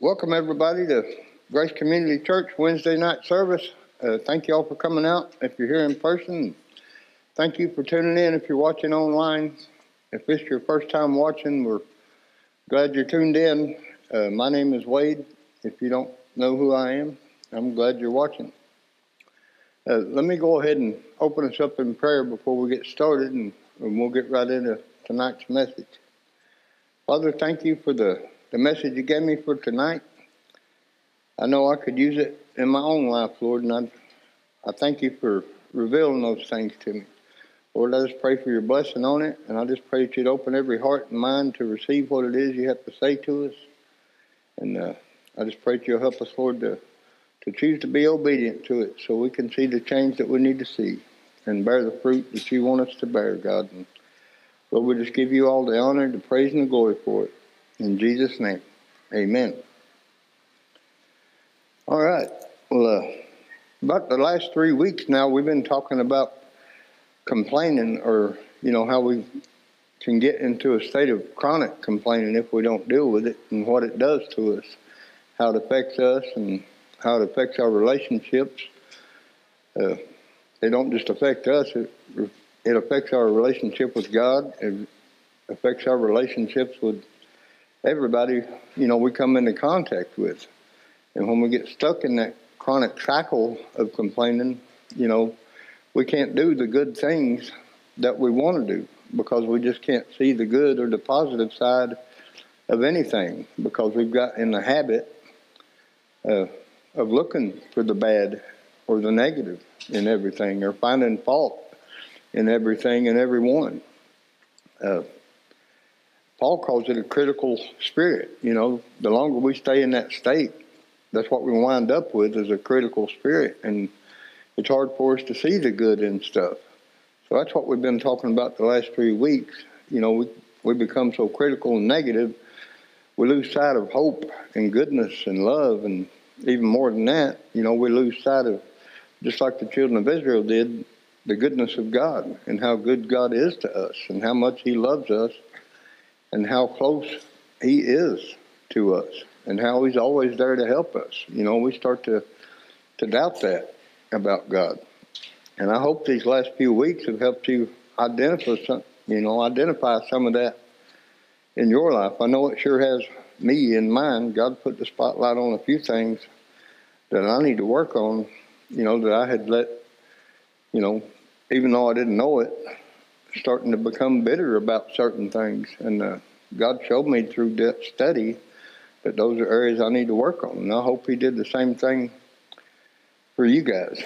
Welcome everybody to Grace Community Church Wednesday night service. Thank you all for coming out. If you're here in person, thank you for tuning in. If you're watching online, if this is your first time watching, we're glad you're tuned in. My name is Wade. If you don't know who I am, I'm glad you're watching. Let me go ahead and open us up in prayer before we get started, and we'll get right into tonight's message. Father, thank you for the message you gave me for tonight. I know I could use it in my own life, Lord, and I thank you for revealing those things to me. Lord, I just pray for your blessing on it, and I just pray that you'd open every heart and mind to receive what it is you have to say to us. And I just pray that you'll help us, Lord, to choose to be obedient to it so we can see the change that we need to see and bear the fruit that you want us to bear, God. And Lord, we just give you all the honor, the praise, and the glory for it. In Jesus' name, amen. All right. Well, about the last 3 weeks now, we've been talking about complaining, or, how we can get into a state of chronic complaining if we don't deal with it, and what it does to us, how it affects us, and how it affects our relationships. It don't just affect us, it affects our relationship with God. It affects our relationships with everybody, we come into contact with. And when we get stuck in that chronic cycle of complaining, we can't do the good things that we want to do because we just can't see the good or the positive side of anything, because we've got in the habit of looking for the bad or the negative in everything, or finding fault in everything and everyone. Paul calls it a critical spirit. The longer we stay in that state, that's what we wind up with, is a critical spirit. And it's hard for us to see the good in stuff. So that's what we've been talking about the last 3 weeks. We become so critical and negative, we lose sight of hope and goodness and love. And even more than that, we lose sight of, just like the children of Israel did, the goodness of God and how good God is to us and how much he loves us, and how close he is to us, and how he's always there to help us. We start to doubt that about God. And I hope these last few weeks have helped you identify some of that in your life. I know it sure has me in mind. God put the spotlight on a few things that I need to work on, that I had let, even though I didn't know it, starting to become bitter about certain things. And God showed me through that study that those are areas I need to work on. And I hope he did the same thing for you guys.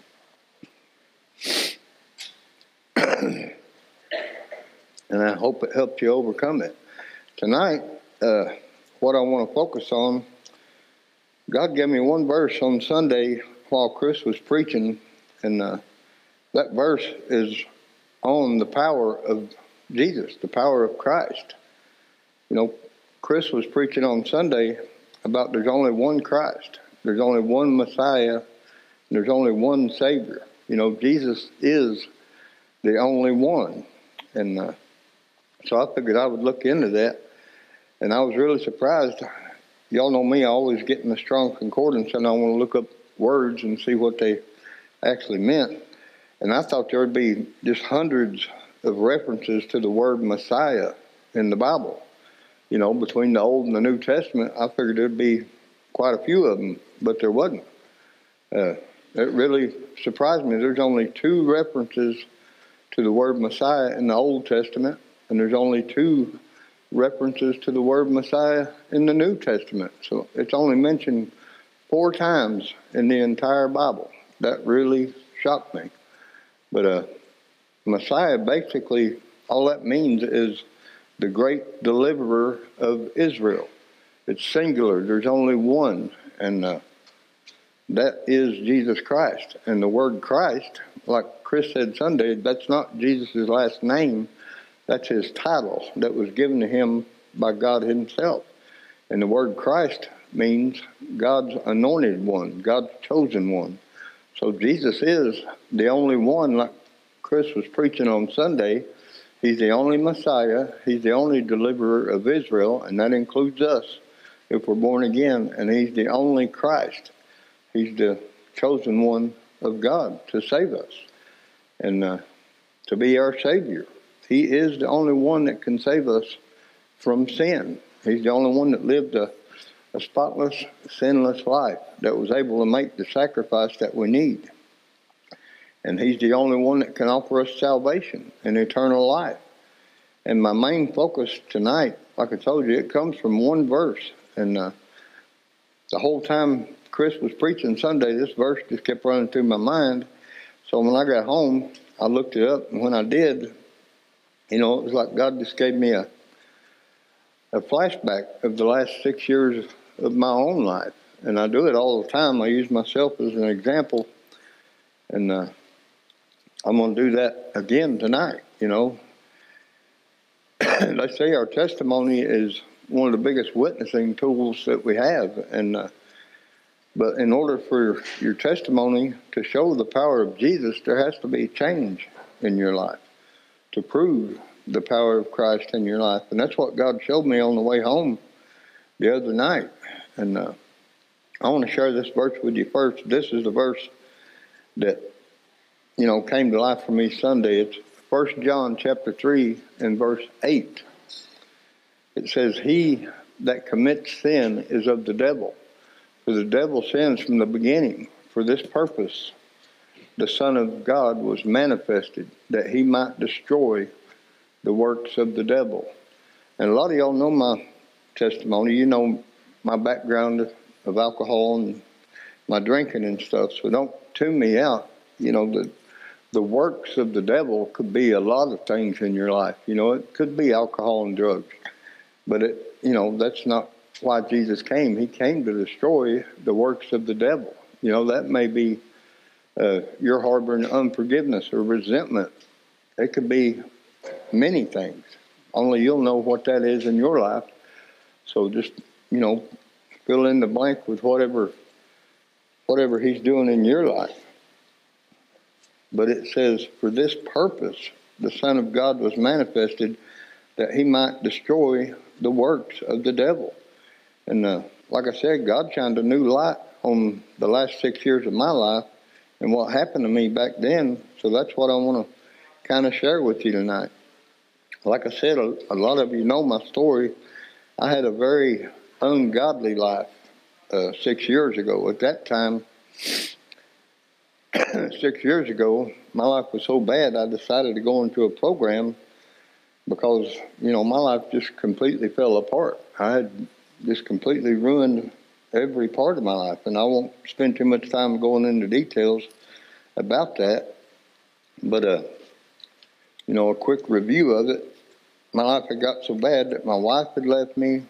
And I hope it helped you overcome it. Tonight, what I want to focus on, God gave me one verse on Sunday while Chris was preaching, and that verse is on the power of Jesus, the power of Christ. Chris was preaching on Sunday about there's only one Christ, there's only one Messiah, and there's only one Savior. Jesus is the only one. And so I figured I would look into that, and I was really surprised. Y'all know me, I always get in a strong concordance, and I want to look up words and see what they actually meant. And I thought there would be just hundreds of references to the word Messiah in the Bible. Between the Old and the New Testament, I figured there'd be quite a few of them, but there wasn't. It really surprised me. There's only 2 references to the word Messiah in the Old Testament, and there's only 2 references to the word Messiah in the New Testament. So it's only mentioned 4 times in the entire Bible. That really shocked me. But Messiah, basically, all that means is the great deliverer of Israel. It's singular. There's only one, and that is Jesus Christ. And the word Christ, like Chris said Sunday, that's not Jesus' last name. That's his title that was given to him by God himself. And the word Christ means God's anointed one, God's chosen one. So Jesus is the only one, like Chris was preaching on Sunday. He's the only Messiah. He's the only deliverer of Israel, and that includes us. if we're born again, and he's the only Christ. He's the chosen one of God to save us and to be our Savior. He is the only one that can save us from sin. He's the only one that lived a spotless, sinless life that was able to make the sacrifice that we need. And he's the only one that can offer us salvation and eternal life. And my main focus tonight, like I told you, it comes from one verse. And the whole time Chris was preaching Sunday, this verse just kept running through my mind. So when I got home, I looked it up. And when I did, it was like God just gave me a flashback of the last 6 years of my own life. And I do it all the time. I use myself as an example. And I'm going to do that again tonight, They say our testimony is one of the biggest witnessing tools that we have. And but in order for your testimony to show the power of Jesus, there has to be change in your life to prove the power of Christ in your life. And that's what God showed me on the way home the other night. And I want to share this verse with you first. This is the verse that, came to life for me Sunday. It's 1 John chapter 3 and verse 8. It says, "He that commits sin is of the devil, for the devil sins from the beginning. For this purpose the Son of God was manifested, that he might destroy the works of the devil." And a lot of y'all know my testimony. You know my background of alcohol and my drinking and stuff. So don't tune me out. The works of the devil could be a lot of things in your life. It could be alcohol and drugs. But that's not why Jesus came. He came to destroy the works of the devil. That may be you're harboring unforgiveness or resentment. It could be many things. Only you'll know what that is in your life. So just, fill in the blank with whatever he's doing in your life. But it says, "For this purpose the Son of God was manifested, that he might destroy the works of the devil." And like I said, God shined a new light on the last 6 years of my life and what happened to me back then. So that's what I want to kind of share with you tonight. Like I said, a lot of you know my story. I had a very ungodly life 6 years ago. At that time, 6 years ago, my life was so bad I decided to go into a program because, my life just completely fell apart. I had just completely ruined every part of my life, and I won't spend too much time going into details about that. But, a quick review of it. My life had got so bad that my wife had left me.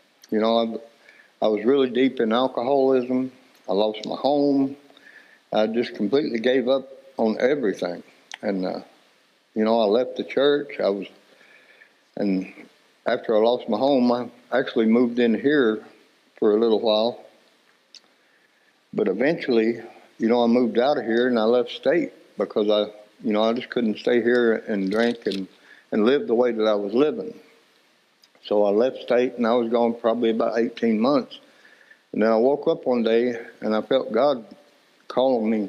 I was really deep in alcoholism. I lost my home. I just completely gave up on everything. And, I left the church. And after I lost my home, I actually moved in here for a little while. But eventually, I moved out of here and I left state because I just couldn't stay here and drink and live the way that I was living. So I left state and I was gone probably about 18 months. And then I woke up one day and I felt God calling me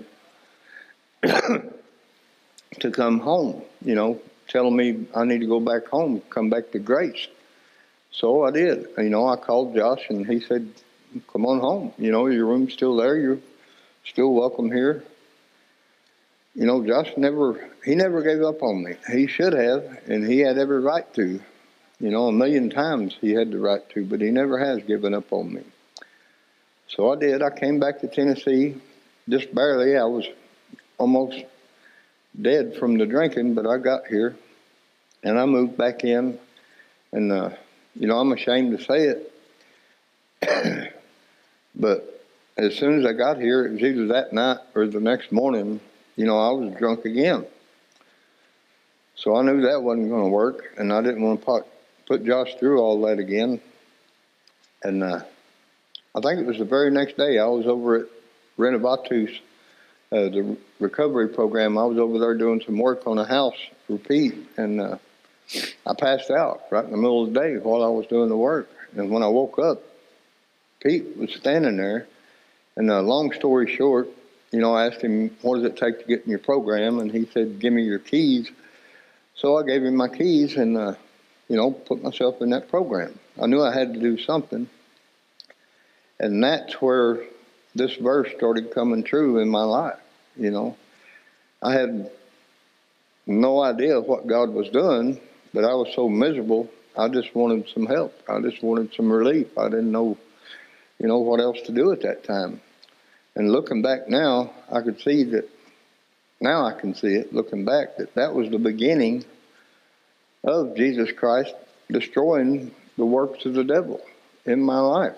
to come home, telling me I need to go back home, come back to Grace. So I did. I called Josh and he said, "Come on home. Your room's still there. You're still welcome here." Josh never gave up on me. He should have, and he had every right to. A million times he had the right to, but he never has given up on me. So I did. I came back to Tennessee, just barely. I was almost dead from the drinking, but I got here, and I moved back in, and, I'm ashamed to say it, but as soon as I got here, it was either that night or the next morning, I was drunk again. So I knew that wasn't going to work, and I didn't want to put Josh through all that again. And I think it was the very next day I was over at Renovatus, the recovery program. I was over there doing some work on a house for Pete, and I passed out right in the middle of the day while I was doing the work. And when I woke up, Pete was standing there, and long story short, I asked him, what does it take to get in your program? And he said, give me your keys. So I gave him my keys and, put myself in that program. I knew I had to do something. And that's where this verse started coming true in my life. I had no idea what God was doing, but I was so miserable, I just wanted some help. I just wanted some relief. I didn't know, what else to do at that time. And looking back now, I can see it, looking back, that was the beginning of Jesus Christ destroying the works of the devil in my life.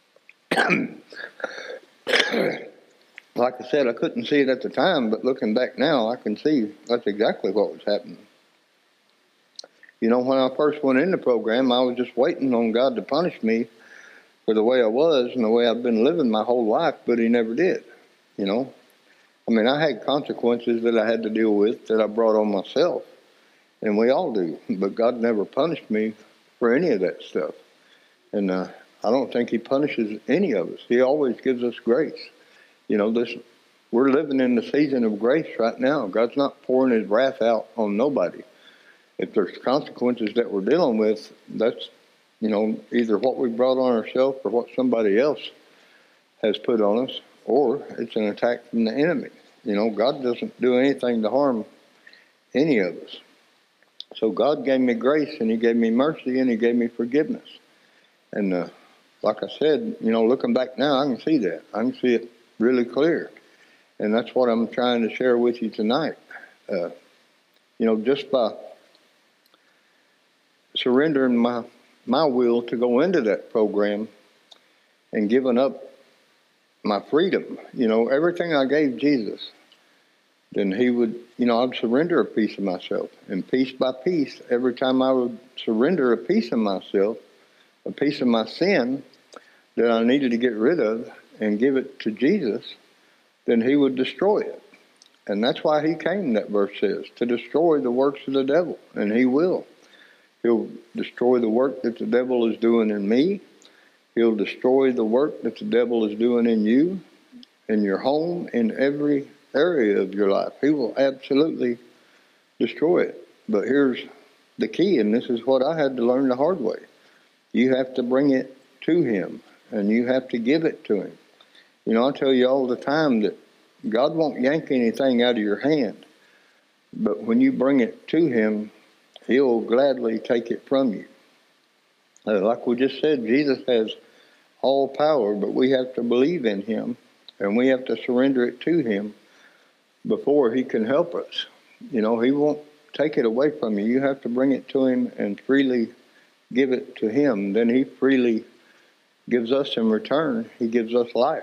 Like I said, I couldn't see it at the time, but looking back now, I can see that's exactly what was happening. When I first went in the program, I was just waiting on God to punish me for the way I was and the way I've been living my whole life, but He never did. I had consequences that I had to deal with that I brought on myself, and we all do, but God never punished me for any of that stuff. And I don't think He punishes any of us. He always gives us grace. We're living in the season of grace right now. God's not pouring His wrath out on nobody. If there's consequences that we're dealing with, that's, either what we brought on ourselves or what somebody else has put on us, or it's an attack from the enemy. God doesn't do anything to harm any of us. So God gave me grace, and He gave me mercy, and He gave me forgiveness. And like I said, looking back now, I can see that. I can see it really clear. And that's what I'm trying to share with you tonight. Just by surrendering my will to go into that program and giving up my freedom, everything I gave Jesus, then He would, I'd surrender a piece of myself. And piece by piece, every time I would surrender a piece of myself, a piece of my sin that I needed to get rid of and give it to Jesus, then He would destroy it. And that's why He came, that verse says, to destroy the works of the devil. And He will. He'll destroy the work that the devil is doing in me. He'll destroy the work that the devil is doing in you, in your home, in every area of your life. He will absolutely destroy it. But here's the key, and this is what I had to learn the hard way. You have to bring it to Him, and you have to give it to Him. I tell you all the time that God won't yank anything out of your hand, but when you bring it to Him, He'll gladly take it from you. Like we just said, Jesus has all power, but we have to believe in Him, and we have to surrender it to Him before He can help us. He won't take it away from you. You have to bring it to Him and freely give it to Him. Then He freely gives us in return. He gives us life.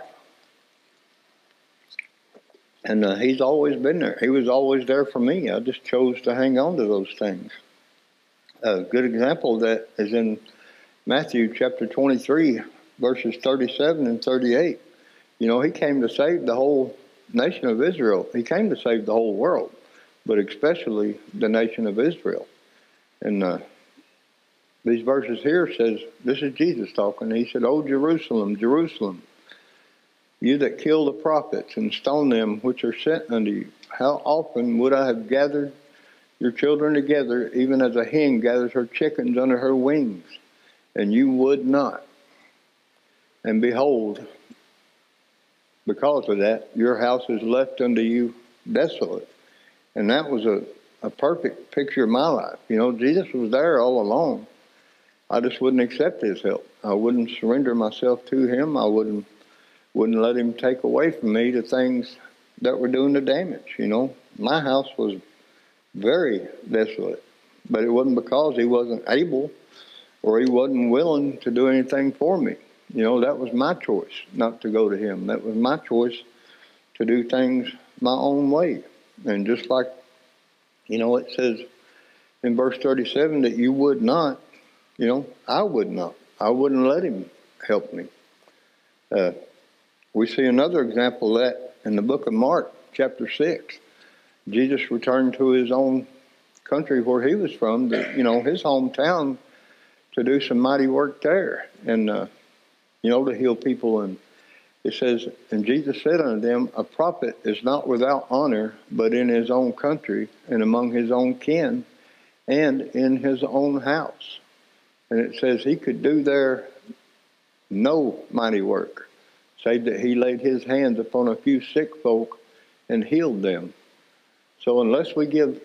And He's always been there. He was always there for me. I just chose to hang on to those things. A good example of that is in Matthew chapter 23, verses 37 and 38. He came to save the whole nation of Israel. He came to save the whole world, but especially the nation of Israel. And these verses here says, this is Jesus talking. He said, "O Jerusalem, Jerusalem, you that kill the prophets and stone them which are sent unto you, how often would I have gathered your children together, even as a hen gathers her chickens under her wings, and you would not. And behold, because of that, your house is left unto you desolate." And that was a perfect picture of my life. Jesus was there all along. I just wouldn't accept His help. I wouldn't surrender myself to Him. I wouldn't let Him take away from me the things that were doing the damage. My house was very desolate, but it wasn't because He wasn't able or He wasn't willing to do anything for me. That was my choice not to go to Him. That was my choice to do things my own way. And just like, it says in verse 37 that you would not, I would not. I wouldn't let Him help me. We see another example of that in the book of Mark, chapter 6. Jesus returned to His own country where He was from, His hometown, to do some mighty work there. And, to heal people. And it says, and Jesus said unto them, a prophet is not without honor, but in his own country and among his own kin and in his own house. And it says he could do there no mighty work, save that he laid his hands upon a few sick folk and healed them. So unless we give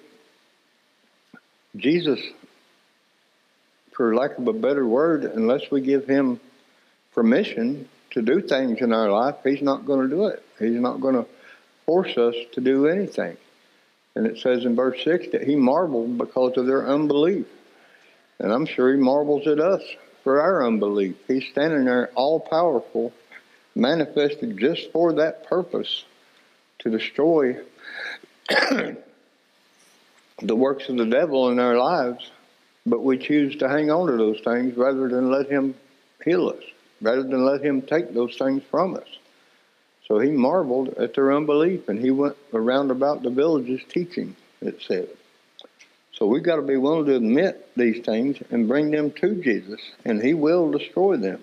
Jesus, for lack of a better word, unless we give him permission to do things in our life, he's not going to do it. He's not going to force us to do anything. And it says in verse 6 that he marveled because of their unbelief. And I'm sure he marvels at us for our unbelief. He's standing there all-powerful, manifested just for that purpose, to destroy the works of the devil in our lives. But we choose to hang on to those things rather than let him heal us, rather than let him take those things from us. So he marveled at their unbelief, and he went around about the villages teaching, it said. So we've got to be willing to admit these things and bring them to Jesus, and he will destroy them.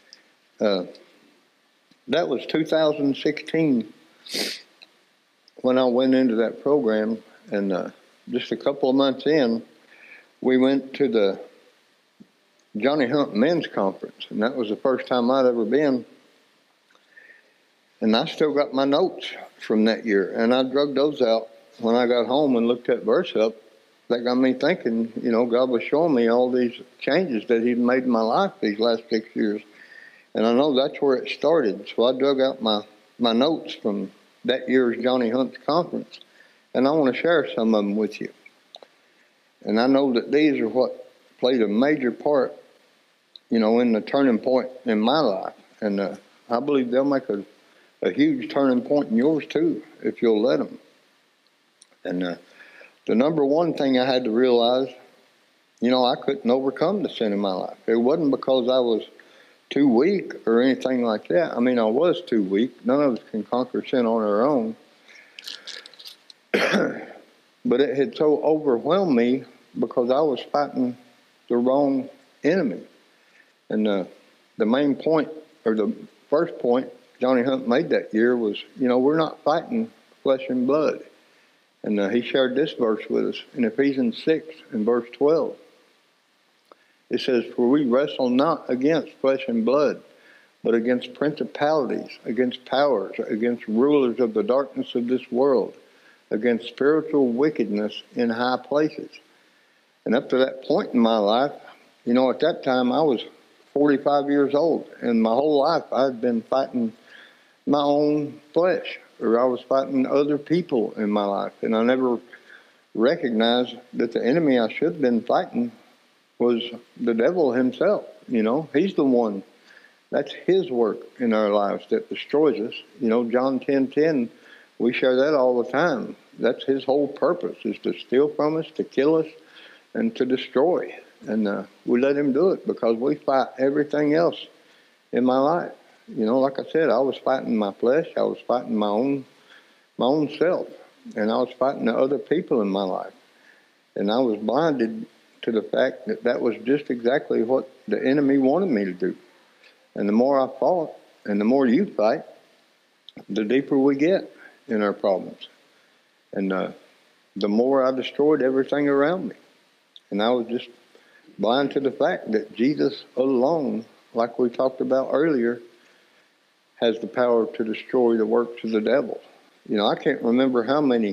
That was 2016 when I went into that program, and just a couple of months in, we went to the Johnny Hunt Men's Conference, and that was the first time I'd ever been. And I still got my notes from that year, and I drug those out when I got home and looked that verse up. That got me thinking, God was showing me all these changes that he'd made in my life these last 6 years. And I know that's where it started. So I dug out my notes from that year's Johnny Hunt's conference, and I want to share some of them with you. And I know that these are what played a major part, in the turning point in my life. And I believe they'll make a huge turning point in yours too, if you'll let them. And the number one thing I had to realize, I couldn't overcome the sin in my life. It wasn't because I was too weak or anything like that. I mean, I was too weak. None of us can conquer sin on our own. But it had so overwhelmed me because I was fighting the wrong enemy. And the main point, or the first point Johnny Hunt made that year was, we're not fighting flesh and blood. And he shared this verse with us in Ephesians 6 and verse 12. It says, for we wrestle not against flesh and blood, but against principalities, against powers, against rulers of the darkness of this world, against spiritual wickedness in high places. And up to that point in my life, at that time I was 45 years old, and my whole life I'd been fighting my own flesh, or I was fighting other people in my life, and I never recognized that the enemy I should have been fighting was the devil himself. He's the one. That's his work in our lives that destroys us. John 10:10, we share that all the time. That's his whole purpose, is to steal from us, to kill us, and to destroy. And we let him do it because we fight everything else in my life. Like I said, I was fighting my flesh. I was fighting my own self. And I was fighting the other people in my life. And I was blinded to the fact that that was just exactly what the enemy wanted me to do. And the more I fought, and the more you fight, the deeper we get in our problems. And the more I destroyed everything around me. And I was just blind to the fact that Jesus alone, like we talked about earlier, has the power to destroy the works of the devil. I can't remember how many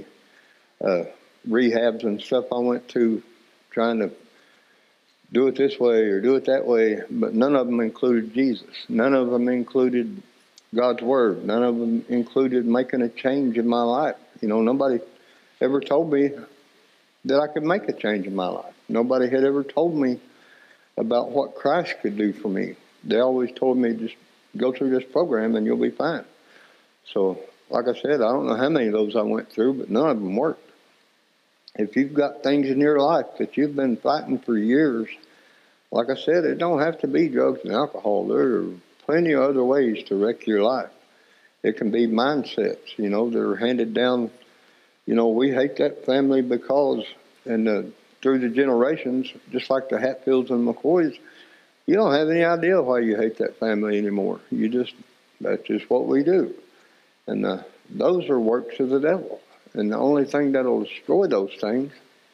rehabs and stuff I went to trying to do it this way or do it that way, but none of them included Jesus. None of them included God's Word. None of them included making a change in my life. Nobody ever told me that I could make a change in my life. Nobody had ever told me about what Christ could do for me. They always told me, just go through this program and you'll be fine. So, like I said, I don't know how many of those I went through, but none of them worked. If you've got things in your life that you've been fighting for years, like I said, it don't have to be drugs and alcohol. There are plenty of other ways to wreck your life. It can be mindsets, that are handed down. We hate that family because, and through the generations, just like the Hatfields and McCoys, You don't have any idea why you hate that family anymore. That's just what we do. And those are works of the devil. And the only thing that'll destroy those things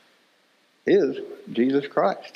is Jesus Christ.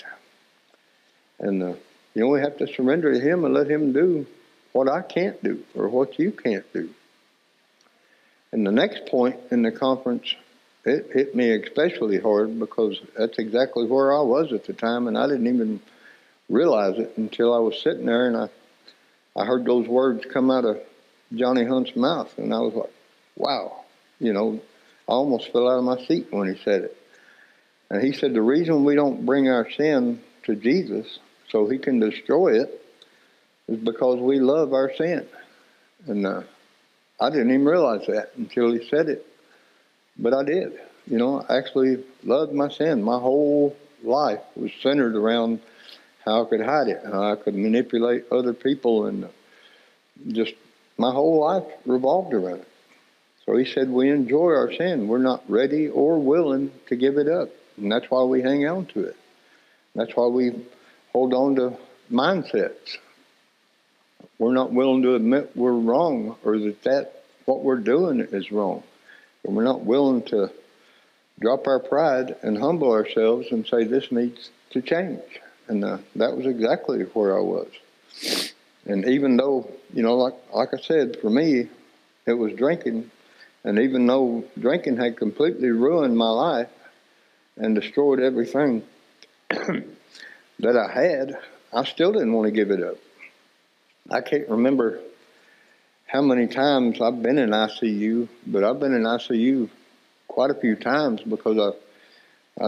And we have to surrender to him and let him do what I can't do or what you can't do. And the next point in the conference, it hit me especially hard because that's exactly where I was at the time, and I didn't even realize it until I was sitting there and I heard those words come out of Johnny Hunt's mouth, and I was like, wow. I almost fell out of my seat when he said it. And he said the reason we don't bring our sin to Jesus so he can destroy it is because we love our sin. And I didn't even realize that until he said it. But I did. I actually loved my sin. My whole life was centered around how I could hide it, how I could manipulate other people, and just my whole life revolved around it. So he said we enjoy our sin. We're not ready or willing to give it up. And that's why we hang on to it. That's why we hold on to mindsets. We're not willing to admit we're wrong or that what we're doing is wrong. And we're not willing to drop our pride and humble ourselves and say this needs to change. And that was exactly where I was. And even though, like I said, for me, it was drinking. And even though drinking had completely ruined my life and destroyed everything that I had, I still didn't want to give it up. I can't remember how many times I've been in ICU, but I've been in ICU quite a few times because I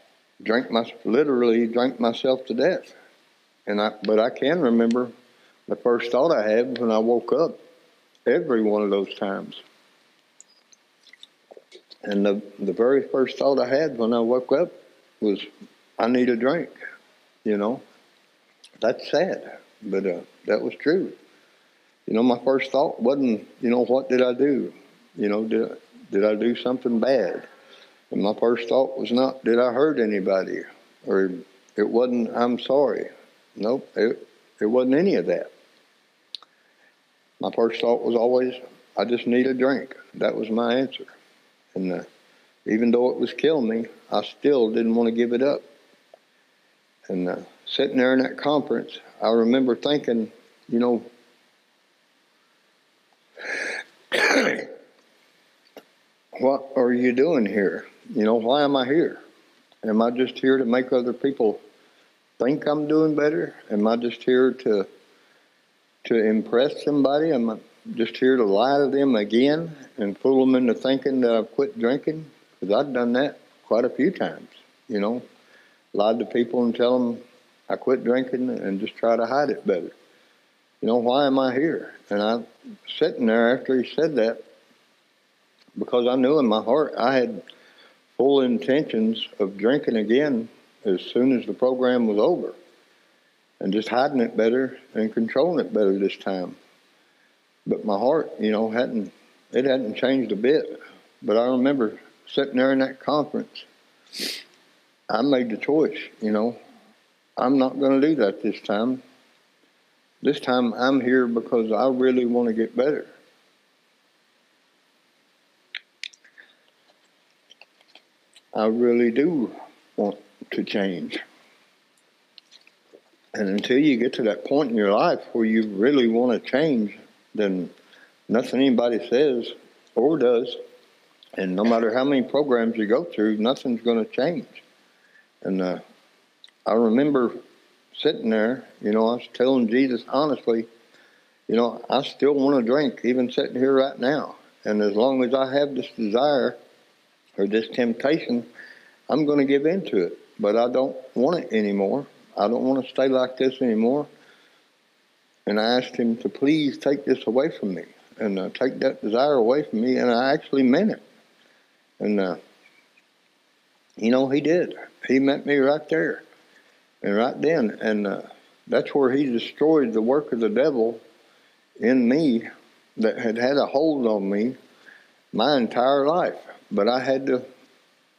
literally drank myself to death. But I can remember the first thought I had when I woke up every one of those times. And the very first thought I had when I woke up was, I need a drink. That's sad, but that was true. My first thought wasn't, what did I do? Did I do something bad? And my first thought was not, did I hurt anybody? Or it wasn't, I'm sorry. Nope, it wasn't any of that. My first thought was always, I just need a drink. That was my answer. And even though it was killing me, I still didn't want to give it up. And sitting there in that conference, I remember thinking, what are you doing here? Why am I here? Am I just here to make other people think I'm doing better? Am I just here to impress somebody? Am I just here to lie to them again and fool them into thinking that I've quit drinking? Because I've done that quite a few times, lied to people and tell them I quit drinking and just try to hide it better. Why am I here? And I'm sitting there after he said that because I knew in my heart I had full intentions of drinking again as soon as the program was over and just hiding it better and controlling it better this time. But my heart, hadn't changed a bit. But I remember sitting there in that conference, I made the choice, I'm not going to do that this time. This time I'm here because I really want to get better. I really do want to change. And until you get to that point in your life where you really want to change, then nothing anybody says or does, and no matter how many programs you go through, nothing's going to change. And I remember sitting there, I was telling Jesus honestly, I still want to drink, even sitting here right now. And as long as I have this desire or this temptation, I'm going to give in to it. But I don't want it anymore. I don't want to stay like this anymore. And I asked him to please take this away from me and take that desire away from me. And I actually meant it. And, he did. He met me right there and right then. And that's where he destroyed the work of the devil in me that had had a hold on me my entire life. But I had to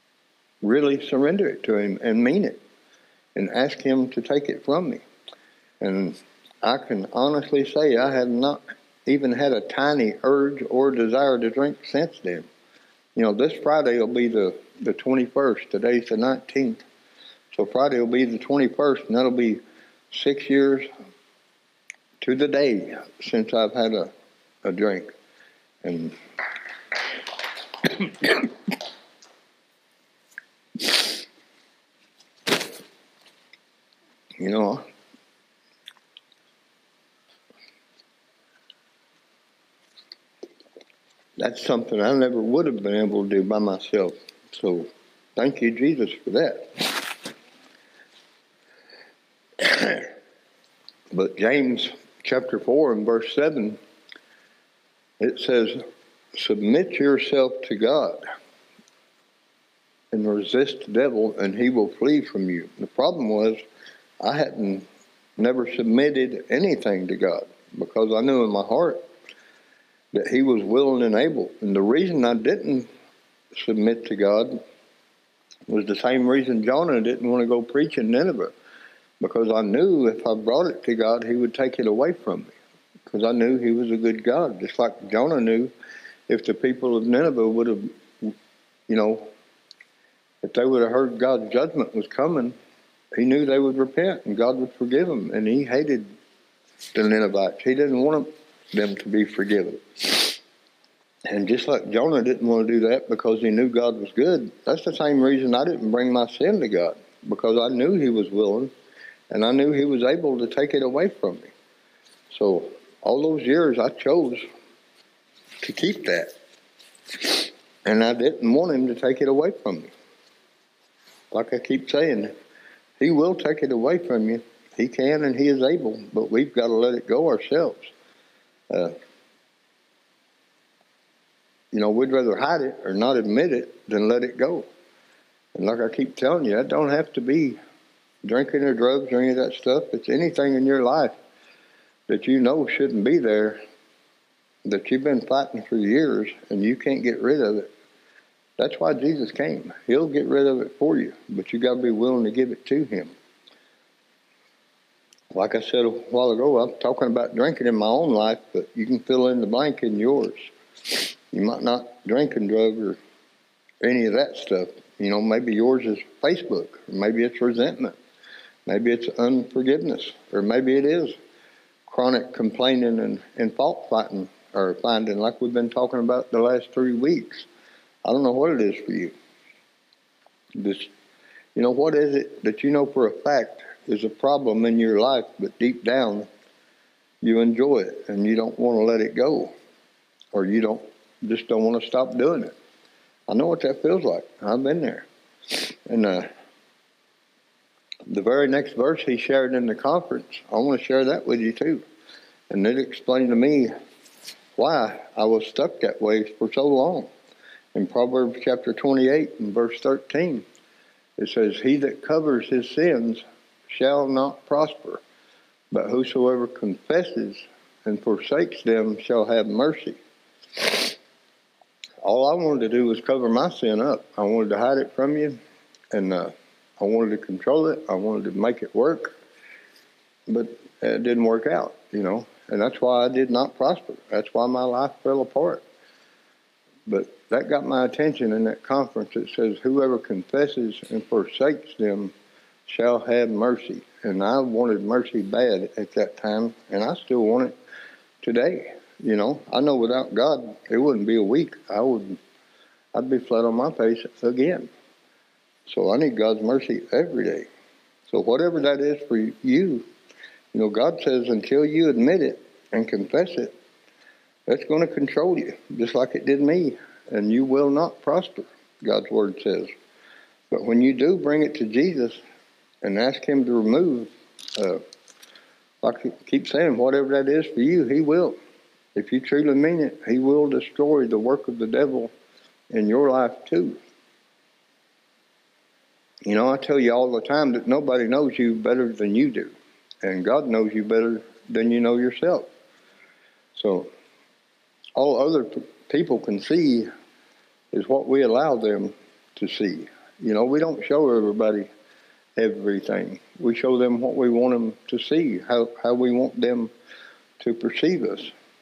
really surrender it to him and mean it and ask him to take it from me. And I can honestly say I have not even had a tiny urge or desire to drink since then. This Friday will be the 21st. Today's the 19th. So Friday will be the 21st, and that'll be 6 years to the day since I've had a drink. And that's something I never would have been able to do by myself. So thank you, Jesus, for that. But James chapter 4 and verse 7, it says, submit yourself to God and resist the devil, and he will flee from you. The problem was I hadn't never submitted anything to God because I knew in my heart that he was willing and able. And the reason I didn't submit to God was the same reason Jonah didn't want to go preach in Nineveh, because I knew if I brought it to God, he would take it away from me, because I knew he was a good God. Just like Jonah knew if the people of Nineveh would have, if they would have heard God's judgment was coming, he knew they would repent and God would forgive them. And he hated the Ninevites. He didn't want them to be forgiven. And just like Jonah didn't want to do that because he knew God was good, that's the same reason I didn't bring my sin to God, because I knew he was willing and I knew he was able to take it away from me. So all those years I chose to keep that. And I didn't want him to take it away from me. Like I keep saying, he will take it away from you. He can and he is able, but we've got to let it go ourselves. We'd rather hide it or not admit it than let it go. And like I keep telling you, that don't have to be drinking or drugs or any of that stuff. It's anything in your life that shouldn't be there, that you've been fighting for years and you can't get rid of it. That's why Jesus came. He'll get rid of it for you, but you got to be willing to give it to him. Like I said a while ago, I'm talking about drinking in my own life, but you can fill in the blank in yours. You might not drink and drug or any of that stuff. Maybe yours is Facebook, or maybe it's resentment, maybe it's unforgiveness, or maybe it is chronic complaining and fault finding, like we've been talking about the last 3 weeks. I don't know what it is for you. What is it that for a fact is a problem in your life, but deep down you enjoy it and you don't want to let it go, or you don't want to stop doing it? I know what that feels like. I've been there. And the very next verse he shared in the conference, I want to share that with you too. And it explained to me why I was stuck that way for so long. In Proverbs chapter 28 and verse 13, it says, he that covers his sins shall not prosper, but whosoever confesses and forsakes them shall have mercy. All I wanted to do was cover my sin up. I wanted to hide it from you, and I wanted to control it. I wanted to make it work, but it didn't work out, and that's why I did not prosper. That's why my life fell apart. But that got my attention in that conference. It says, whoever confesses and forsakes them shall have mercy. And I wanted mercy bad at that time, and I still want it today. I know without God, it wouldn't be a week. I'd be flat on my face again. So I need God's mercy every day. So whatever that is for you, God says until you admit it and confess it, that's going to control you, just like it did me, and you will not prosper, God's word says. But when you do bring it to Jesus and ask him to remove, like I keep saying, whatever that is for you, he will. If you truly mean it, he will destroy the work of the devil in your life too. I tell you all the time that nobody knows you better than you do, and God knows you better than you know yourself. So all other people can see is what we allow them to see. We don't show everybody everything. We show them what we want them to see, how we want them to perceive us.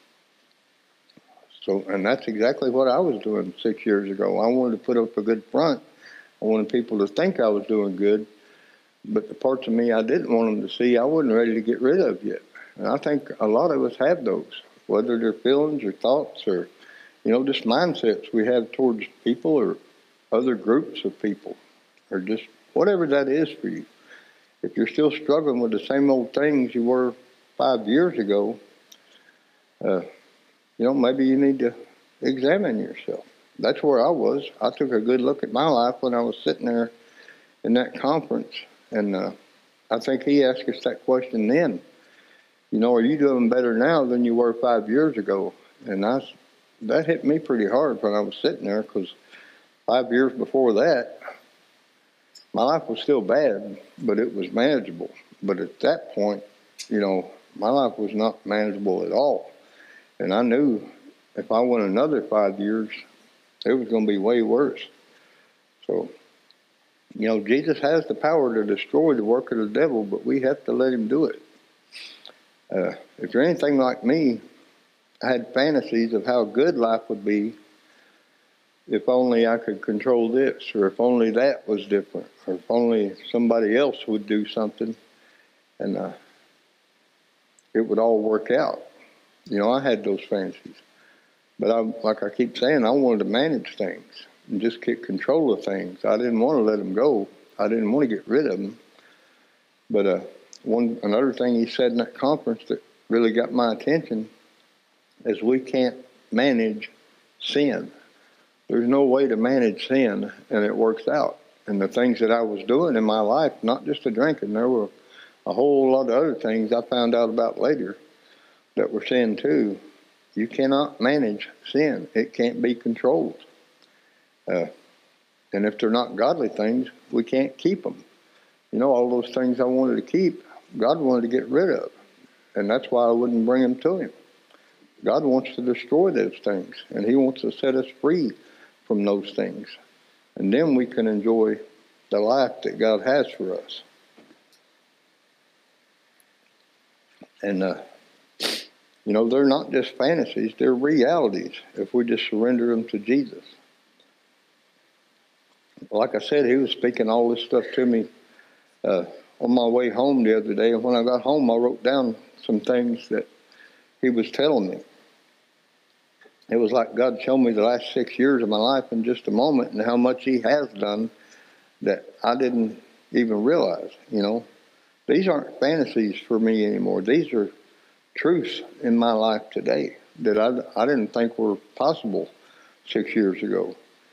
So, and that's exactly what I was doing 6 years ago. I wanted to put up a good front. I wanted people to think I was doing good, but the parts of me I didn't want them to see, I wasn't ready to get rid of yet. And I think a lot of us have those, whether they're feelings or thoughts or, just mindsets we have towards people or other groups of people, or just whatever that is for you. If you're still struggling with the same old things you were 5 years ago, maybe you need to examine yourself. That's where I was. I took a good look at my life when I was sitting there in that conference, and I think he asked us that question then. Are you doing better now than you were 5 years ago? And that hit me pretty hard when I was sitting there, because 5 years before that, my life was still bad, but it was manageable. But at that point, my life was not manageable at all. And I knew if I went another 5 years, it was going to be way worse. So, Jesus has the power to destroy the work of the devil, but we have to let him do it. If you're anything like me, I had fantasies of how good life would be if only I could control this, or if only that was different, or if only somebody else would do something, and it would all work out. I had those fantasies. But like I keep saying, I wanted to manage things and just get control of things. I didn't want to let them go. I didn't want to get rid of them. But another thing he said in that conference that really got my attention is we can't manage sin. There's no way to manage sin, and it works out. And the things that I was doing in my life, not just the drinking, there were a whole lot of other things I found out about later that were sin too. You cannot manage sin. It can't be controlled. And if they're not godly things, we can't keep them. All those things I wanted to keep, God wanted to get rid of. And that's why I wouldn't bring them to him. God wants to destroy those things, and he wants to set us free from those things. And then we can enjoy the life that God has for us. And, they're not just fantasies, they're realities if we just surrender them to Jesus. Like I said, he was speaking all this stuff to me on my way home the other day. And when I got home, I wrote down some things that he was telling me. It was like God showed me the last 6 years of my life in just a moment, and how much he has done that I didn't even realize. These aren't fantasies for me anymore. These are truths in my life today that I didn't think were possible 6 years ago.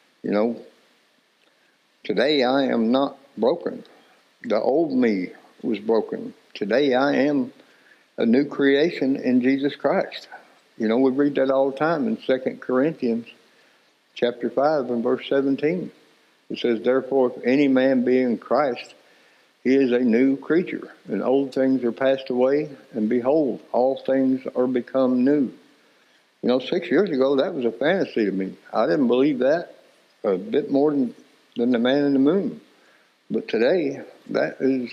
Today I am not broken. The old me was broken. Today I am a new creation in Jesus Christ. We read that all the time in 2 Corinthians chapter 5 and verse 17. It says, therefore, if any man be in Christ, he is a new creature, and old things are passed away, and behold, all things are become new. 6 years ago, that was a fantasy to me. I didn't believe that a bit more than the man in the moon. But today, that is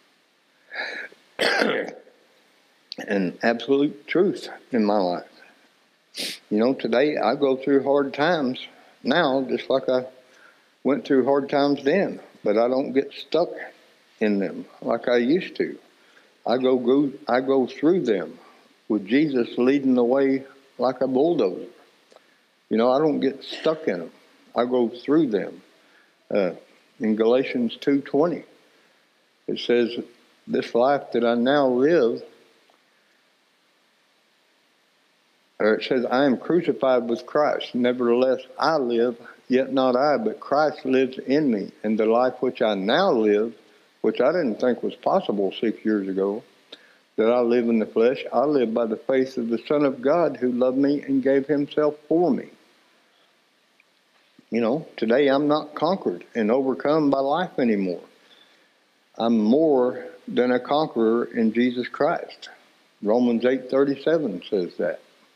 an absolute truth in my life. Today I go through hard times now, just like I went through hard times then, but I don't get stuck in them like I used to. I go through them with Jesus leading the way like a bulldozer. I don't get stuck in them. I go through them. In Galatians 2:20, it says, this life that I now live, or it says, I am crucified with Christ. Nevertheless, I live, yet not I, but Christ lives in me. And the life which I now live, which I didn't think was possible 6 years ago, that I live in the flesh, I live by the faith of the Son of God who loved me and gave himself for me. Today I'm not conquered and overcome by life anymore. I'm more than a conqueror in Jesus Christ. Romans 8:37 says that.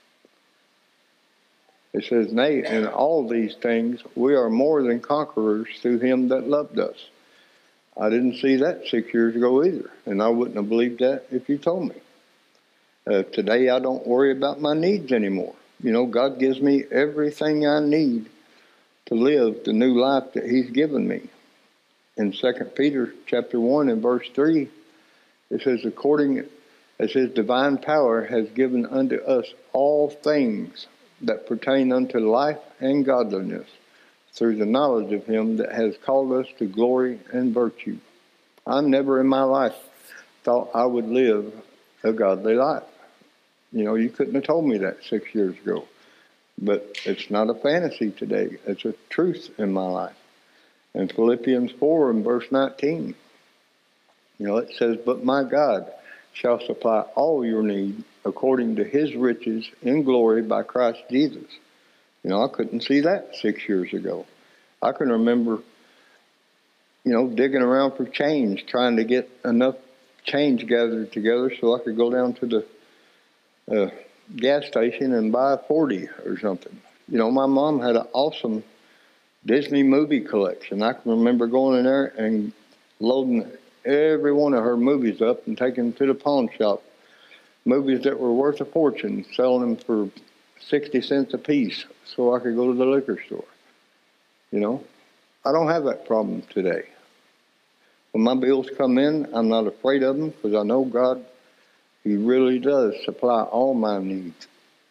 It says, nay, in all these things we are more than conquerors through him that loved us. I didn't see that 6 years ago either, and I wouldn't have believed that if you told me. Today, I don't worry about my needs anymore. You know, God gives me everything I need to live the new life that He's given me. In 2 Peter chapter 1 and verse 3, it says, according as His divine power has given unto us all things that pertain unto life and godliness, through the knowledge of Him that has called us to glory and virtue. I never in my life thought I would live a godly life. You know, you couldn't have told me that 6 years ago. But it's not a fantasy today. It's a truth in my life. In Philippians 4 and verse 19, you know, it says, but my God shall supply all your need according to His riches in glory by Christ Jesus. You know, I couldn't see that 6 years ago. I can remember, you know, digging around for change, trying to get enough change gathered together so I could go down to the gas station and buy a 40 or something. You know, my mom had an awesome Disney movie collection. I can remember going in there and loading every one of her movies up and taking them to the pawn shop. Movies that were worth a fortune, selling them for 60 cents a piece so I could go to the liquor store. You know, I don't have that problem today. When my bills come in, I'm not afraid of them because I know God, He really does supply all my needs.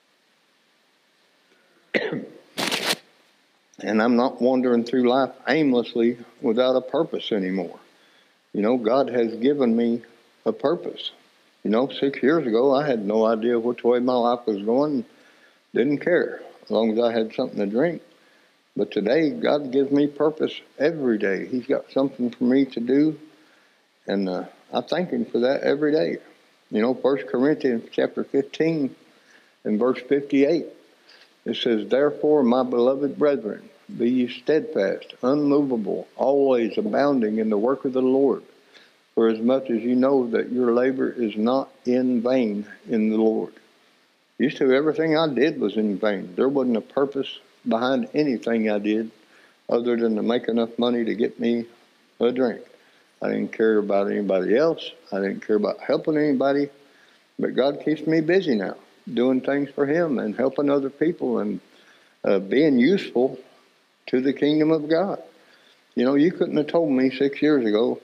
And I'm not wandering through life aimlessly without a purpose anymore. You know, God has given me a purpose. You know, 6 years ago, I had no idea which way my life was going. Didn't care, as long as I had something to drink. But today, God gives me purpose every day. He's got something for me to do, and I thank Him for that every day. You know, 1 Corinthians chapter 15 and verse 58, it says, therefore, my beloved brethren, be ye steadfast, unmovable, always abounding in the work of the Lord, for as much as you know that your labor is not in vain in the Lord. Used to, everything I did was in vain. There wasn't a purpose behind anything I did other than to make enough money to get me a drink. I didn't care about anybody else. I didn't care about helping anybody. But God keeps me busy now, doing things for Him and helping other people and being useful to the kingdom of God. You know, you couldn't have told me 6 years ago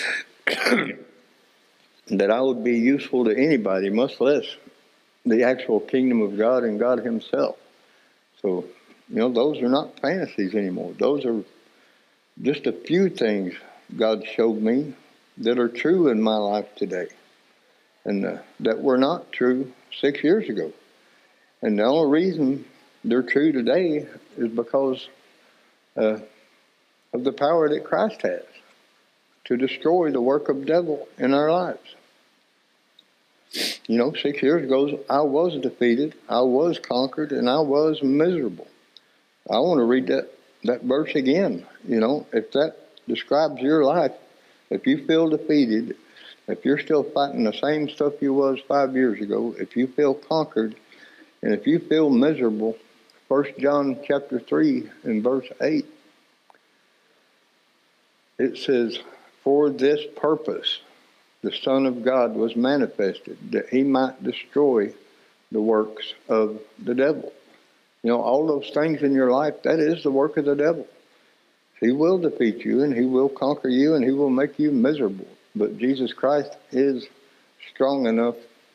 that I would be useful to anybody, much less the actual kingdom of God and God Himself. So, you know, those are not fantasies anymore. Those are just a few things God showed me that are true in my life today and that were not true 6 years ago. And the only reason they're true today is because of the power that Christ has to destroy the work of the devil in our lives. You know, 6 years ago, I was defeated, I was conquered, and I was miserable. I want to read that verse again. You know, if that describes your life, if you feel defeated, if you're still fighting the same stuff you was 5 years ago, if you feel conquered, and if you feel miserable, 1 John chapter 3 and verse 8, it says, for this purpose the Son of God was manifested, that He might destroy the works of the devil. You know, all those things in your life, that is the work of the devil. He will defeat you, and he will conquer you, and he will make you miserable. But Jesus Christ is strong enough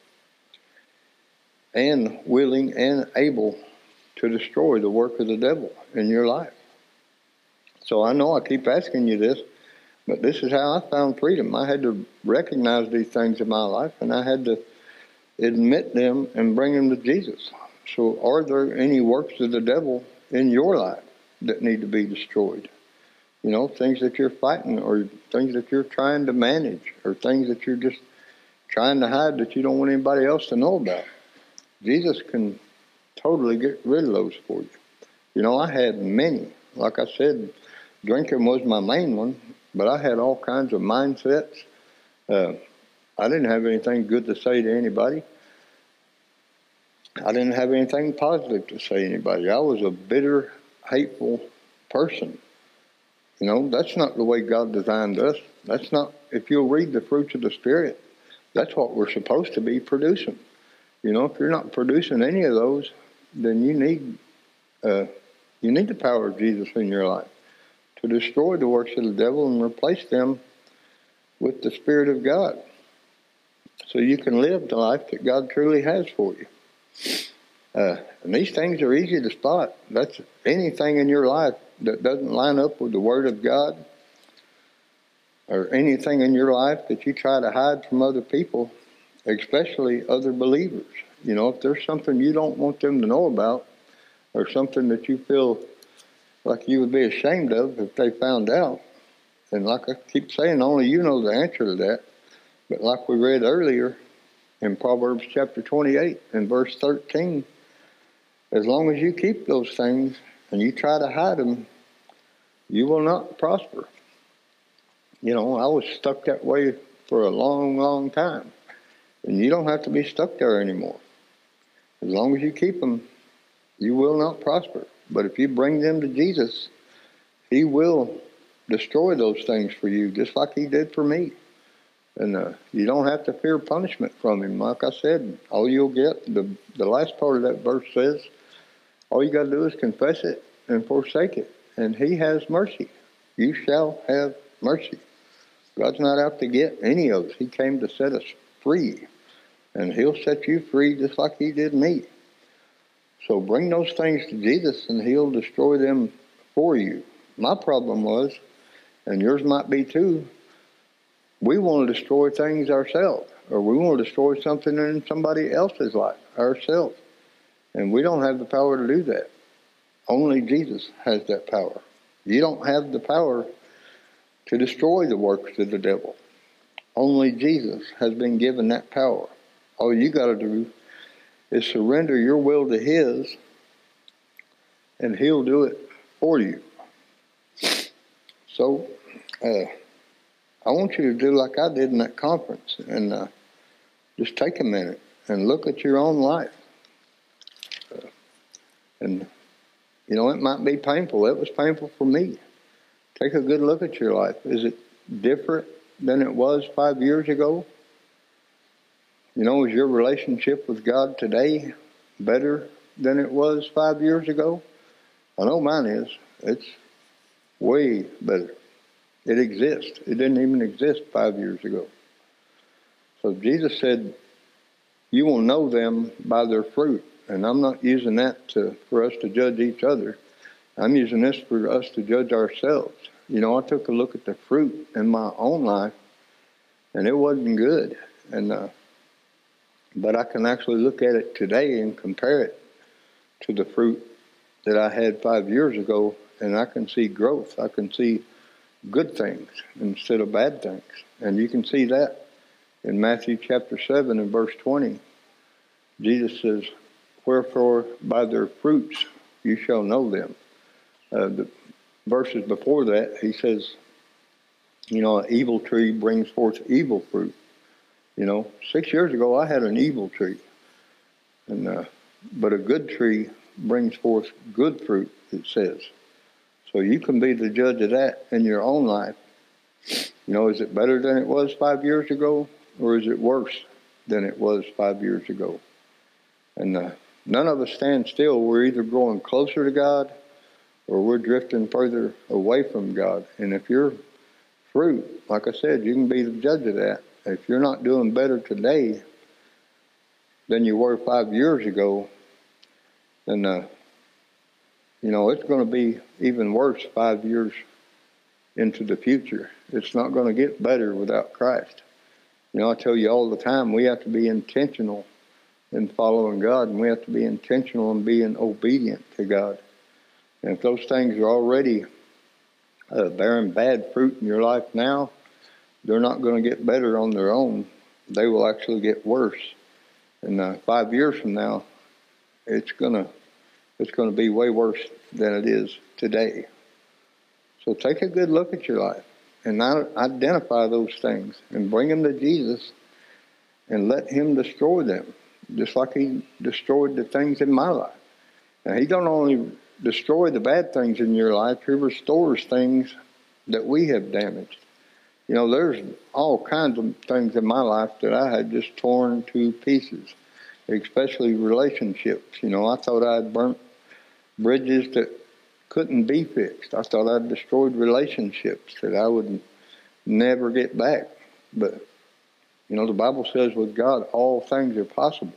and willing and able to destroy the work of the devil in your life. So I know I keep asking you this, but this is how I found freedom. I had to recognize these things in my life, and I had to admit them and bring them to Jesus. So are there any works of the devil in your life that need to be destroyed? You know, things that you're fighting or things that you're trying to manage or things that you're just trying to hide that you don't want anybody else to know about. Jesus can totally get rid of those for you. You know, I had many. Like I said, drinking was my main one, but I had all kinds of mindsets. I didn't have anything good to say to anybody. I didn't have anything positive to say to anybody. I was a bitter, hateful person. You know, that's not the way God designed us. That's not, if you'll read the fruits of the Spirit, that's what we're supposed to be producing. You know, if you're not producing any of those, then you need the power of Jesus in your life to destroy the works of the devil and replace them with the Spirit of God, so you can live the life that God truly has for you. And these things are easy to spot. That's anything in your life that doesn't line up with the Word of God, or anything in your life that you try to hide from other people, especially other believers. You know, if there's something you don't want them to know about, or something that you feel like you would be ashamed of if they found out, and like I keep saying, only you know the answer to that. But like we read earlier in Proverbs chapter 28 and verse 13, as long as you keep those things and you try to hide them, you will not prosper. You know, I was stuck that way for a long, long time. And you don't have to be stuck there anymore. As long as you keep them, you will not prosper. But if you bring them to Jesus, He will destroy those things for you, just like He did for me. And you don't have to fear punishment from Him. Like I said, all you'll get, the last part of that verse says, all you got to do is confess it and forsake it. And He has mercy. You shall have mercy. God's not out to get any of us. He came to set us free. And He'll set you free just like He did me. So bring those things to Jesus and He'll destroy them for you. My problem was, and yours might be too, we want to destroy things ourselves, or we want to destroy something in somebody else's life ourselves. And we don't have the power to do that. Only Jesus has that power. You don't have the power to destroy the works of the devil. Only Jesus has been given that power. All you got to do is surrender your will to His, and He'll do it for you. So, I want you to do like I did in that conference, and just take a minute and look at your own life. And, you know, it might be painful. It was painful for me. Take a good look at your life. Is it different than it was 5 years ago? You know, is your relationship with God today better than it was 5 years ago? I know mine is. It's way better. It exists. It didn't even exist 5 years ago. So Jesus said, you will know them by their fruit. And I'm not using that for us to judge each other. I'm using this for us to judge ourselves. You know, I took a look at the fruit in my own life, and it wasn't good. And but I can actually look at it today and compare it to the fruit that I had 5 years ago, and I can see growth. I can see good things instead of bad things. And you can see that in Matthew chapter 7 and verse 20. Jesus says, wherefore by their fruits you shall know them. The verses before that, He says, you know, an evil tree brings forth evil fruit. You know, 6 years ago I had an evil tree. And but a good tree brings forth good fruit, it says. So you can be the judge of that in your own life. You know, is it better than it was 5 years ago, or is it worse than it was 5 years ago? And none of us stand still. We're either growing closer to God, or we're drifting further away from God. And if your fruit, like I said, you can be the judge of that. If you're not doing better today than you were 5 years ago, then you know, it's going to be even worse 5 years into the future. It's not going to get better without Christ. You know, I tell you all the time, we have to be intentional in following God, and we have to be intentional in being obedient to God. And if those things are already bearing bad fruit in your life now, they're not going to get better on their own. They will actually get worse. And 5 years from now, it's going to be way worse than it is today. So take a good look at your life and identify those things and bring them to Jesus and let Him destroy them, just like He destroyed the things in my life. Now, He don't only destroy the bad things in your life, He restores things that we have damaged. You know, there's all kinds of things in my life that I had just torn to pieces, especially relationships. You know, I thought I'd burnt bridges that couldn't be fixed. I thought I'd destroyed relationships that I would never get back. But, you know, the Bible says with God, all things are possible.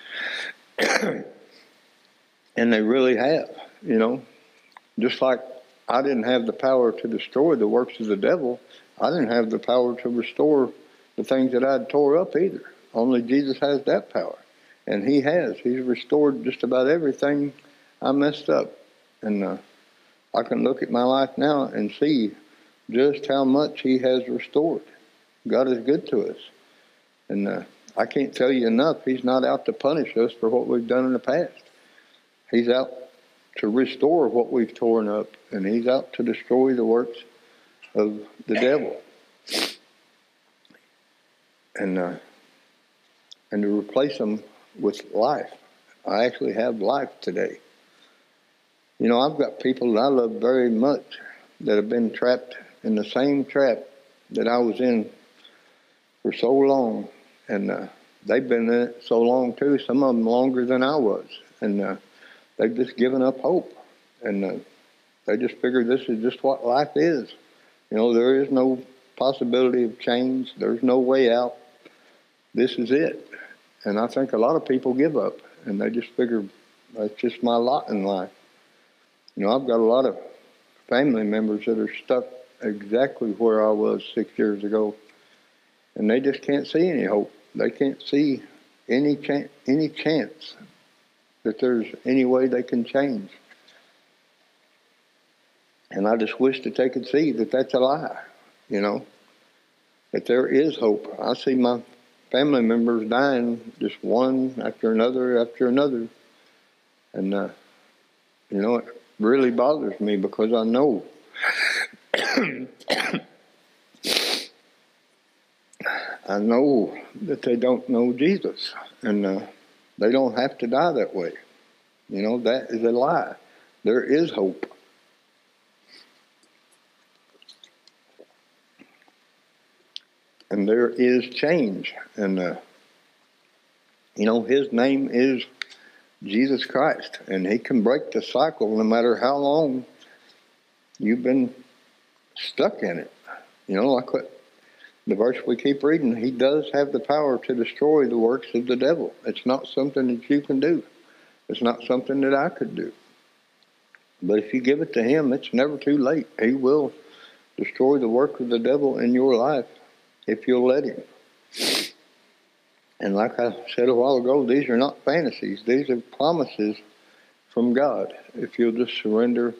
And they really have, you know. Just like I didn't have the power to destroy the works of the devil, I didn't have the power to restore the things that I'd tore up either. Only Jesus has that power. And he has. He's restored just about everything I messed up. And I can look at my life now and see just how much he has restored. God is good to us. And I can't tell you enough, he's not out to punish us for what we've done in the past. He's out to restore what we've torn up, and he's out to destroy the works of the devil. And to replace them with life. I actually have life today. You know, I've got people that I love very much that have been trapped in the same trap that I was in for so long. And they've been in it so long, too, some of them longer than I was. And they've just given up hope. And they just figure this is just what life is. You know, there is no possibility of change. There's no way out. This is it. And I think a lot of people give up. And they just figure, that's just my lot in life. You know, I've got a lot of family members that are stuck exactly where I was 6 years ago. And they just can't see any hope. They can't see any chance that there's any way they can change. And I just wish that they could see that that's a lie, you know, that there is hope. I see my family members dying just one after another. And, you know, it really bothers me because I know I know that they don't know Jesus, and they don't have to die that way. You know, that is a lie. There is hope. And there is change. And, you know, his name is Jesus Christ, and he can break the cycle no matter how long you've been stuck in it. You know, like what the verse we keep reading, he does have the power to destroy the works of the devil. It's not something that you can do. It's not something that I could do. But if you give it to him, it's never too late. He will destroy the work of the devil in your life if you'll let him. And like I said a while ago, these are not fantasies. These are promises from God. If you'll just surrender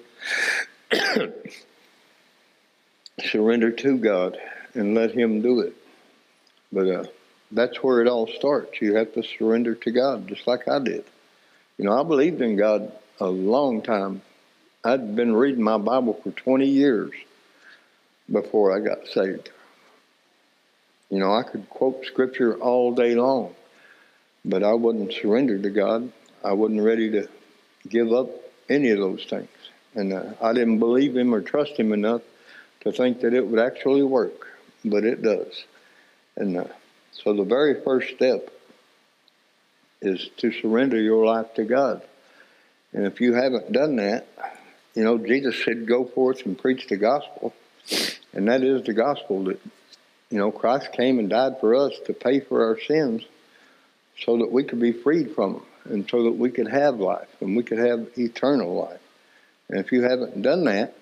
to God and let him do it. But that's where it all starts. You have to surrender to God, just like I did. You know, I believed in God a long time. I'd been reading my Bible for 20 years before I got saved. You know, I could quote scripture all day long, but I wasn't surrendered to God. I wasn't ready to give up any of those things. And I didn't believe him or trust him enough to think that it would actually work, but it does. And so the very first step is to surrender your life to God. And if you haven't done that, you know, Jesus said, go forth and preach the gospel. And that is the gospel that, you know, Christ came and died for us to pay for our sins so that we could be freed from them and so that we could have life and we could have eternal life. And if you haven't done that,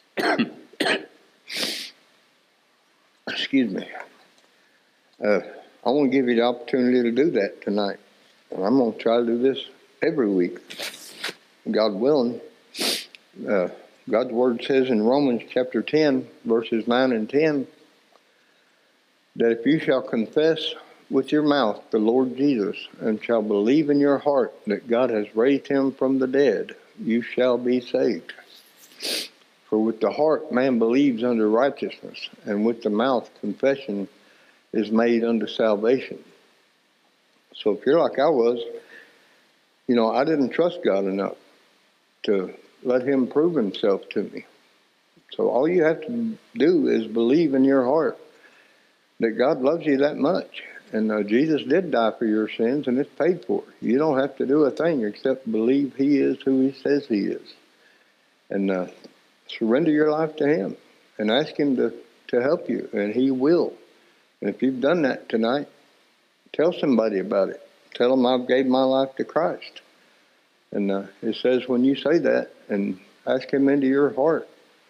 excuse me, I want to give you the opportunity to do that tonight. And I'm going to try to do this every week, God willing. God's word says in Romans chapter 10, verses 9 and 10, that if you shall confess with your mouth the Lord Jesus and shall believe in your heart that God has raised him from the dead, you shall be saved. For with the heart man believes unto righteousness, and with the mouth confession is made unto salvation. So if you're like I was, you know, I didn't trust God enough to let him prove himself to me. So all you have to do is believe in your heart that God loves you that much. And Jesus did die for your sins, and it's paid for. You don't have to do a thing except believe He is who He says He is. And surrender your life to Him and ask Him to help you, and He will. And if you've done that tonight, tell somebody about it. Tell them I've gave my life to Christ. And it says when you say that and ask Him into your heart,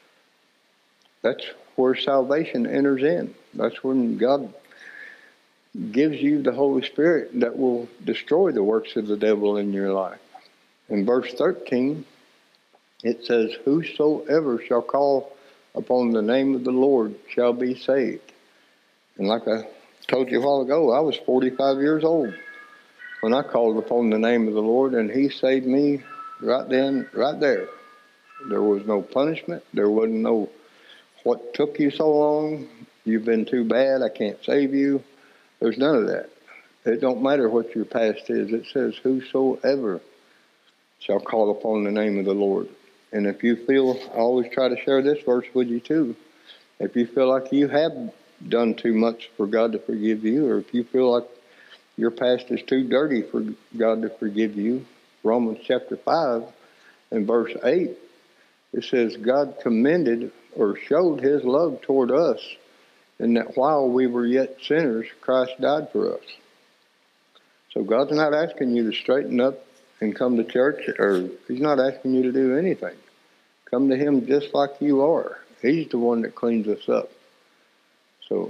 that's where salvation enters in. That's when God gives you the Holy Spirit that will destroy the works of the devil in your life. In verse 13, it says, whosoever shall call upon the name of the Lord shall be saved. And like I told you a while ago, I was 45 years old when I called upon the name of the Lord, and He saved me right then, right there. There was no punishment. There wasn't no, what took you so long? You've been too bad. I can't save you. There's none of that. It don't matter what your past is. It says, whosoever shall call upon the name of the Lord. And if you feel, I always try to share this verse with you too. If you feel like you have done too much for God to forgive you, or if you feel like your past is too dirty for God to forgive you, Romans chapter 5 and verse 8, it says, God commended or showed His love toward us, and that while we were yet sinners, Christ died for us. So God's not asking you to straighten up and come to church, or He's not asking you to do anything. Come to Him just like you are. He's the one that cleans us up. So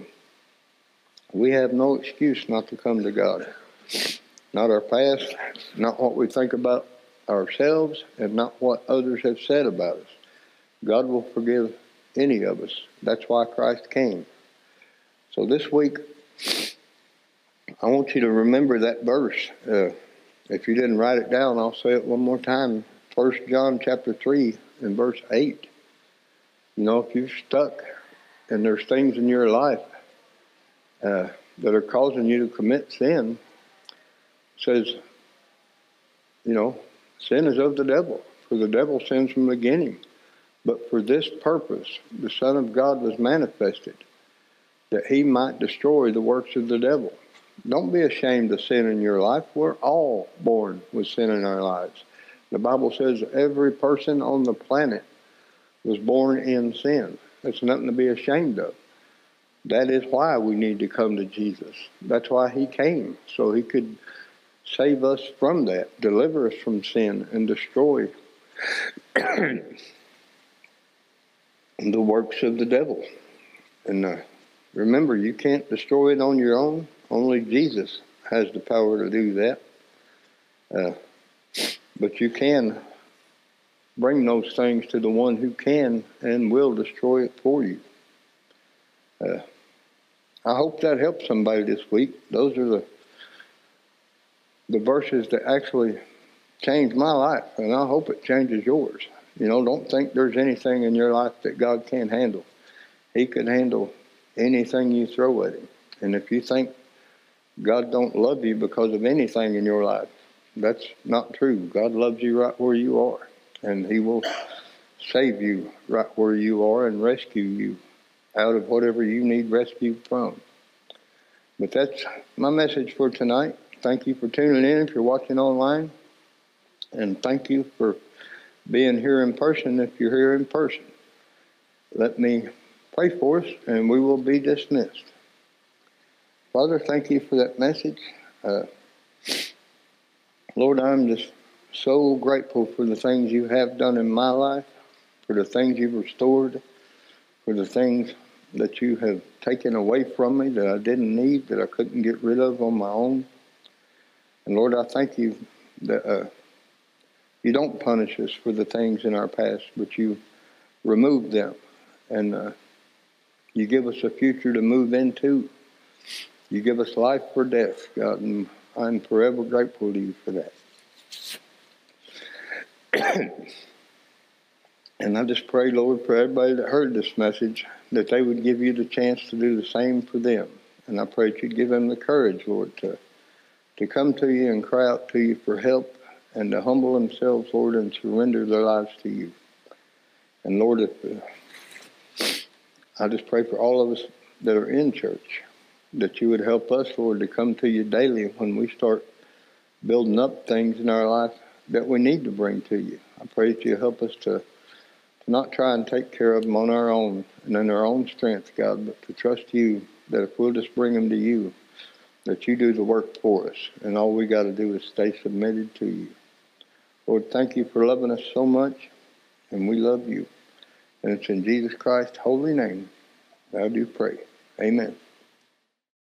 we have no excuse not to come to God. Not our past, not what we think about ourselves, and not what others have said about us. God will forgive any of us. That's why Christ came. So this week, I want you to remember that verse. If you didn't write it down, I'll say it one more time. 1 John chapter 3 and verse 8. You know, if you're stuck and there's things in your life that are causing you to commit sin, it says, you know, sin is of the devil. For the devil sins from the beginning. But for this purpose, the Son of God was manifested, that He might destroy the works of the devil. Don't be ashamed of sin in your life. We're all born with sin in our lives. The Bible says every person on the planet was born in sin. That's nothing to be ashamed of. That is why we need to come to Jesus. That's why He came, so He could save us from that, deliver us from sin, and destroy the works of the devil. And remember, you can't destroy it on your own. Only Jesus has the power to do that. But you can bring those things to the one who can and will destroy it for you. I hope that helps somebody this week. Those are the verses that actually changed my life, and I hope it changes yours. You know, don't think there's anything in your life that God can't handle. He can handle anything you throw at Him. And if you think God don't love you because of anything in your life, that's not true. God loves you right where you are, and He will save you right where you are and rescue you out of whatever you need rescue from. But that's my message for tonight. Thank you for tuning in if you're watching online, and thank you for being here in person if you're here in person. Let me pray for us, and we will be dismissed. Father, thank you for that message. Lord, I'm just so grateful for the things you have done in my life, for the things you've restored, for the things that you have taken away from me that I didn't need, that I couldn't get rid of on my own. And Lord, I thank you that you don't punish us for the things in our past, but you remove them. And you give us a future to move into. You give us life for death, God, and I'm forever grateful to you for that. And I just pray, Lord, for everybody that heard this message, that they would give you the chance to do the same for them. And I pray that you'd give them the courage, Lord, to come to you and cry out to you for help, and to humble themselves, Lord, and surrender their lives to you. And Lord, if I just pray for all of us that are in church, that you would help us, Lord, to come to you daily when we start building up things in our life that we need to bring to you. I pray that you help us to not try and take care of them on our own and in our own strength, God, but to trust you, that if we'll just bring them to you, that you do the work for us, and all we got to do is stay submitted to you. Lord, thank you for loving us so much, and we love you. And it's in Jesus Christ's holy name that I do pray. Amen.